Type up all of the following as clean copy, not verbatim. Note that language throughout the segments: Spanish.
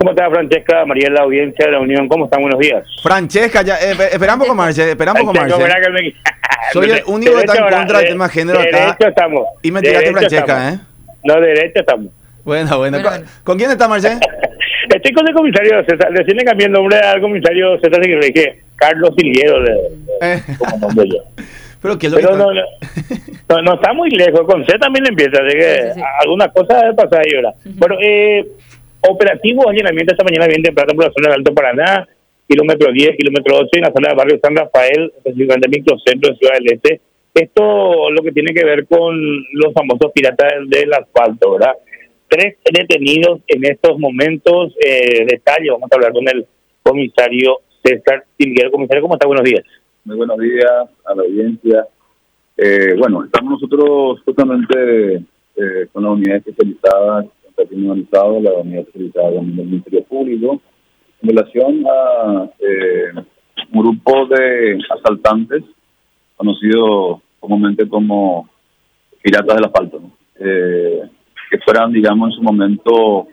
¿Cómo está Francesca, María, la audiencia de la Unión? ¿Cómo están? Buenos días. Francesca, ya, esperamos con Marce, esperamos con Marce. Soy el único que está en contra del tema género acá. Derecho estamos. Y me tiraste Francesca, estamos. No, derecho estamos. Bueno. ¿Con quién está Marce? Estoy con el comisario César. Recién le cambié el nombre al comisario César y le dije Carlos Silguero. Como nombre yo. Pero no está muy lejos. Con C también empieza. Así que sí. Algunas cosas debe pasar ahí ahora. Bueno, operativos allanamiento esta mañana bien temprano por la zona del Alto Paraná, kilómetro 10, kilómetro 8, en la zona del barrio San Rafael, específicamente microcentro de Ciudad del Este. Esto lo que tiene que ver con los famosos piratas del asfalto, ¿verdad? 3 detenidos en estos momentos. Detalle, vamos a hablar con el comisario César Silguero. Comisario, ¿cómo está? Buenos días. Muy buenos días a la audiencia. Estamos nosotros justamente con la unidad especializada, la unidad especializada del Ministerio Público, en relación a un grupo de asaltantes conocidos comúnmente como piratas del asfalto, ¿no? Que fueran, digamos, en su momento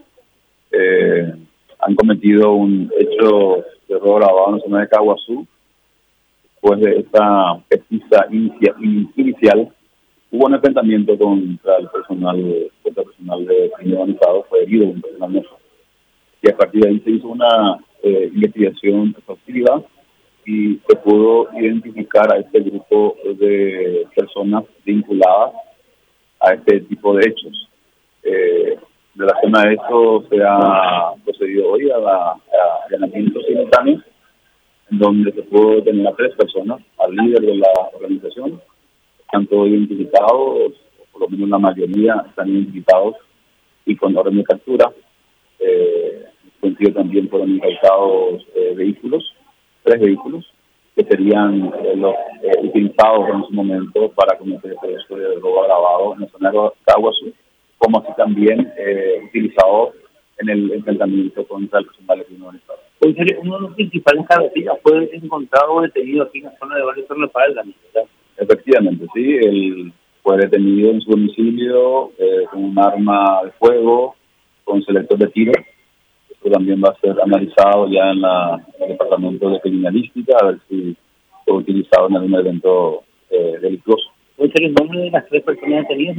han cometido un hecho de robo grabado en la zona de Caguazú. Después de esta pesquisa inicial, hubo un enfrentamiento contra el personal de crimen organizado, fue herido un personal nuestro. Y a partir de ahí se hizo una investigación exhaustiva y se pudo identificar a este grupo de personas vinculadas a este tipo de hechos. De la zona de eso se ha procedido hoy a allanamiento simultáneo, en donde se pudo detener a 3 personas, al líder de la organización. Están todos identificados, por lo menos la mayoría están identificados y con orden de captura. En ese sentido también fueron incautados 3 vehículos, que serían los utilizados en su momento para cometer el hecho de robo agravado en la zona de Caguazú, como así también utilizados en el enfrentamiento contra el personal de crimen organizado. Uno de los principales cabecillas fue encontrado detenido aquí en la zona de Barrio San Rafael, ¿verdad? Efectivamente, sí. Él fue detenido en su domicilio con un arma de fuego, con selector de tiro. Esto también va a ser analizado ya en el departamento de criminalística, a ver si fue utilizado en algún evento delictuoso. ¿Puede ser el nombre de las 3 personas detenidas?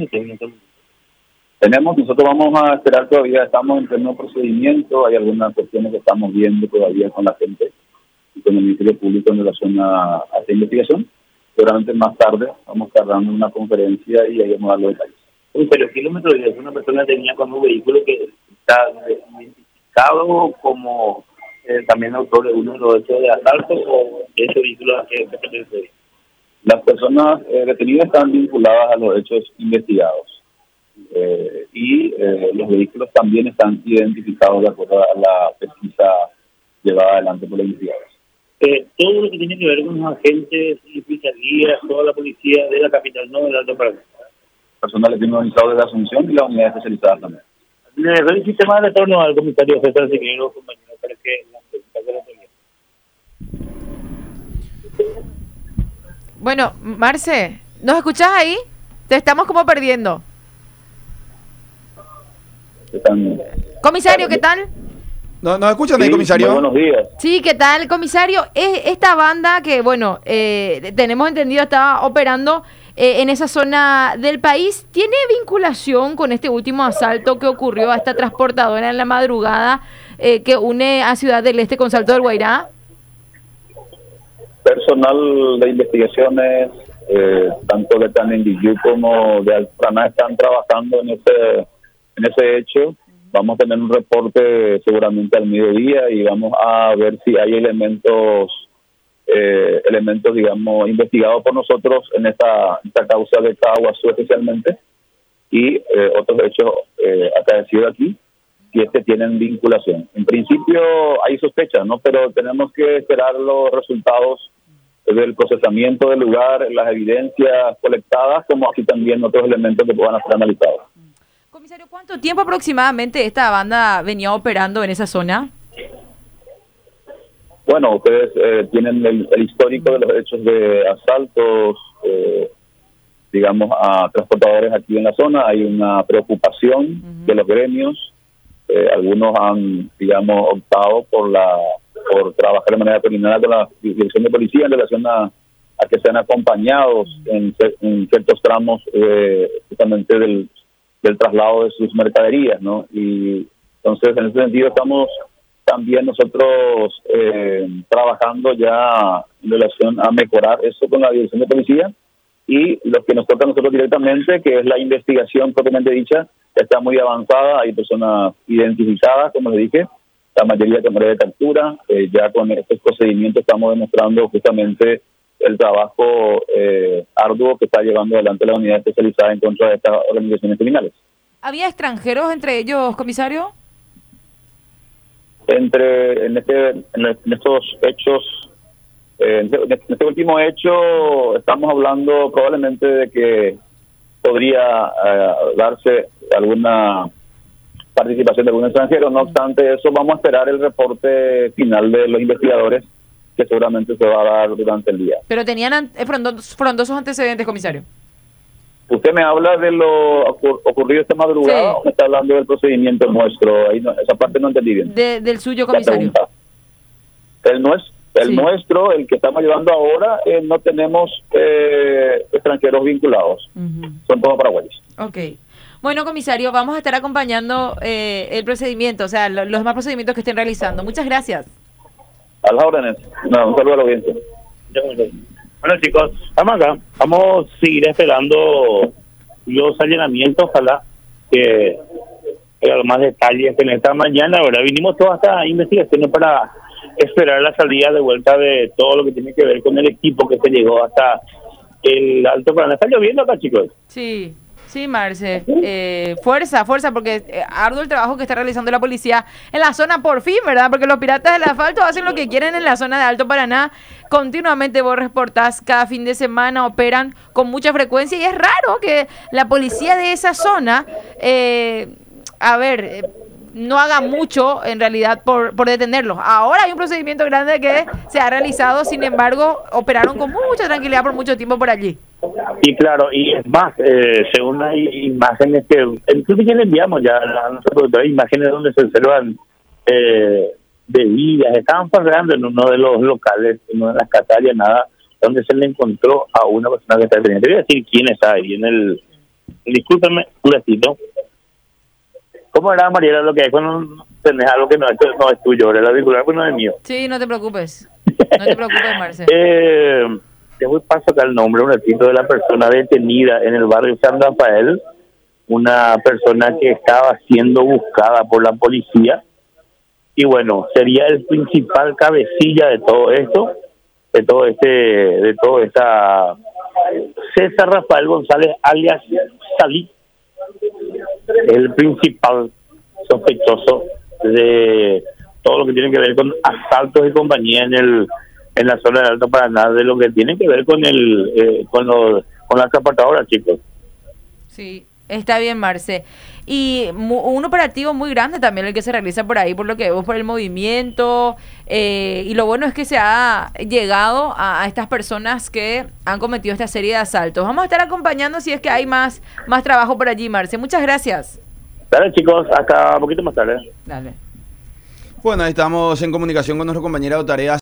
Nosotros vamos a esperar todavía, estamos en pleno procedimiento, hay algunas cuestiones que estamos viendo todavía con la gente y con el Ministerio Público en relación a esta investigación. Seguramente más tarde vamos a estar dando una conferencia y ahí vamos a dar los detalles. Pero kilómetro 10, una persona tenía con un vehículo que está identificado como también autor de uno de los hechos de asalto, o ese vehículo a qué se pertenece. Las personas detenidas están vinculadas a los hechos investigados. Los vehículos también están identificados de acuerdo a la pesquisa llevada adelante por los investigadores. Todo lo que tiene que ver con los agentes y fiscalías, toda la policía de la capital, no del Alto Paraná. Personal de crimen organizado de la Asunción y la unidad especializada también. Le doy el sistema de retorno al comisario César Silguero, compañero, para que la pregunta se la tenga. Bueno, Marce, ¿nos escuchás ahí? Te estamos como perdiendo. Comisario, ¿qué tal? ¿No escuchan ahí, comisario? Buenos días. Sí, ¿qué tal, comisario? Esta banda que, bueno, tenemos entendido estaba operando en esa zona del país, ¿tiene vinculación con este último asalto que ocurrió a esta transportadora en la madrugada que une a Ciudad del Este con Salto del Guairá? Personal de investigaciones, tanto de Canindiyú como de Alpraná, están trabajando en ese hecho. Vamos a tener un reporte seguramente al mediodía y vamos a ver si hay elementos, digamos, investigados por nosotros en esta causa de Caguazú especialmente, y otros hechos acaecidos aquí, si tienen vinculación. En principio hay sospechas, ¿no? Pero tenemos que esperar los resultados del procesamiento del lugar, las evidencias colectadas, como así también otros elementos que puedan ser analizados. Comisario, ¿cuánto tiempo aproximadamente esta banda venía operando en esa zona? Bueno, ustedes tienen el histórico de los hechos de asaltos, digamos, a transportadores aquí en la zona. Hay una preocupación de los gremios algunos han, digamos, optado por trabajar de manera terminada con la dirección de policía en relación a que sean acompañados en ciertos tramos justamente del traslado de sus mercaderías, ¿no? Y entonces, en ese sentido, estamos también nosotros trabajando ya en relación a mejorar eso con la dirección de policía, y lo que nos toca a nosotros directamente, que es la investigación propiamente dicha, está muy avanzada. Hay personas identificadas, como les dije, la mayoría con área de captura. Ya con estos procedimientos estamos demostrando justamente el trabajo arduo que está llevando adelante la unidad especializada en contra de estas organizaciones criminales. ¿Había extranjeros entre ellos, comisario? En estos hechos, en este último hecho, estamos hablando probablemente de que podría darse alguna participación de algún extranjero. No obstante eso, vamos a esperar el reporte final de los investigadores, que seguramente se va a dar durante el día. Pero tenían frondosos antecedentes, comisario. ¿Usted me habla de lo ocurrido esta madrugada, sí, o me está hablando del procedimiento nuestro? Ahí no, esa parte no entendí bien. Del suyo, comisario. El nuestro, el que estamos llevando ahora, no tenemos extranjeros vinculados. Son todos paraguayos. Ok. Bueno, comisario, vamos a estar acompañando el procedimiento, o sea, los demás procedimientos que estén realizando. Muchas gracias. A las órdenes. No, un saludo a la audiencia. Bueno, chicos, estamos acá. Vamos a seguir esperando los allanamientos, ojalá que haya más detalles en esta mañana. Ahora vinimos toda esta investigación para esperar la salida de vuelta de todo lo que tiene que ver con el equipo que se llegó hasta el Alto Paraná. ¿Está lloviendo acá, chicos? Sí. Sí, Marce. Fuerza, porque arduo el trabajo que está realizando la policía en la zona, por fin, ¿verdad? Porque los piratas del asfalto hacen lo que quieren en la zona de Alto Paraná. Continuamente vos reportás, cada fin de semana operan con mucha frecuencia, y es raro que la policía de esa zona, no haga mucho en realidad por detenerlos. Ahora hay un procedimiento grande que se ha realizado, sin embargo, operaron con mucha tranquilidad por mucho tiempo por allí. Y claro, y es más, según hay imágenes que incluso ya le enviamos ya a nosotros, hay imágenes donde se observan bebidas, estaban pasando en uno de los locales, en una de las casas, nada, donde se le encontró a una persona que está deteniendo. Te voy a decir quién está ahí en el... Discúlpame un ratito. ¿Cómo era, Mariela, lo que hay cuando tenés algo que no es tuyo? El auricular pues no es mío. Sí, no te preocupes. No te preocupes, Marcelo. Te voy a pasar el nombre un ratito de la persona detenida en el barrio San Rafael, una persona que estaba siendo buscada por la policía, y bueno, sería el principal cabecilla de todo esto, de todo esta César Rafael González, alias Salí, el principal sospechoso de todo lo que tiene que ver con asaltos y compañía en la zona de Alto Paraná, de lo que tiene que ver con con las transportadoras, chicos. Sí, está bien, Marce. Y un operativo muy grande también el que se realiza por ahí, por lo que vemos por el movimiento, y lo bueno es que se ha llegado a estas personas que han cometido esta serie de asaltos. Vamos a estar acompañando si es que hay más trabajo por allí, Marce. Muchas gracias. Dale, chicos, hasta un poquito más tarde. Dale. Bueno, ahí estamos en comunicación con nuestro compañero de tareas.